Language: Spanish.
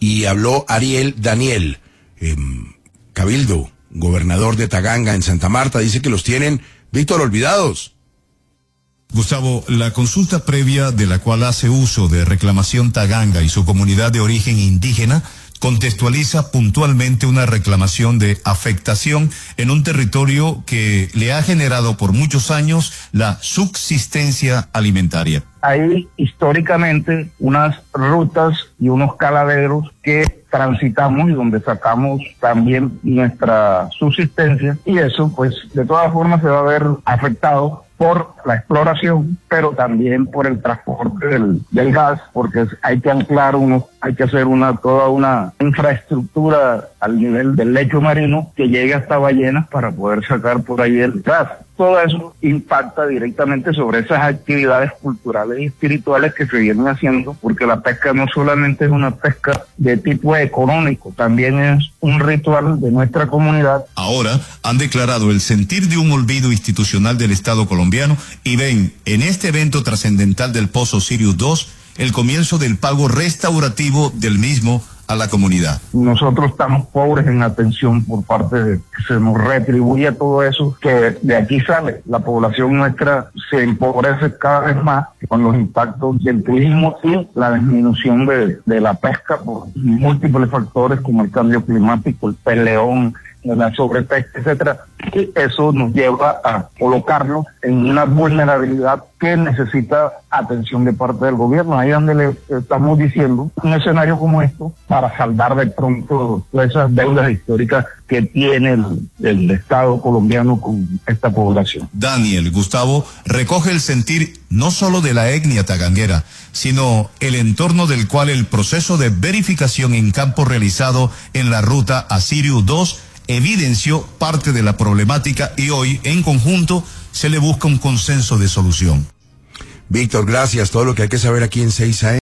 y habló Ariel Daniel, Cabildo, gobernador de Taganga en Santa Marta, dice que los tienen, Víctor, olvidados. Gustavo, la consulta previa de la cual hace uso de Reclamación Taganga y su comunidad de origen indígena contextualiza puntualmente una reclamación de afectación en un territorio que le ha generado por muchos años la subsistencia alimentaria. Hay históricamente unas rutas y unos caladeros que transitamos y donde sacamos también nuestra subsistencia, y eso pues de todas formas se va a ver afectado por la exploración, pero también por el transporte del gas, porque hay que anclar hay que hacer toda una infraestructura al nivel del lecho marino que llegue hasta Ballenas para poder sacar por ahí el gas. Todo eso impacta directamente sobre esas actividades culturales y espirituales que se vienen haciendo, porque la pesca no solamente es una pesca de tipo económico, también es un ritual de nuestra comunidad. Ahora han declarado el sentir de un olvido institucional del Estado colombiano y ven en este evento trascendental del Pozo Sirius 2 el comienzo del pago restaurativo del mismo a la comunidad. Nosotros estamos pobres en atención por parte de que se nos retribuye todo eso que de aquí sale. La población nuestra se empobrece cada vez más con los impactos del turismo y la disminución de la pesca por múltiples factores como el cambio climático, el peleón, la sobrepesca, etcétera. Y eso nos lleva a colocarnos en una vulnerabilidad que necesita atención de parte del gobierno. Ahí donde le estamos diciendo un escenario como esto para saldar de pronto todas esas deudas históricas que tiene el Estado colombiano con esta población. Daniel, Gustavo, recoge el sentir no solo de la etnia taganguera, sino el entorno del cual el proceso de verificación en campo realizado en la ruta a Sirius 2 evidenció parte de la problemática y hoy, en conjunto, se le busca un consenso de solución. Víctor, gracias. Todo lo que hay que saber aquí en 6 AM.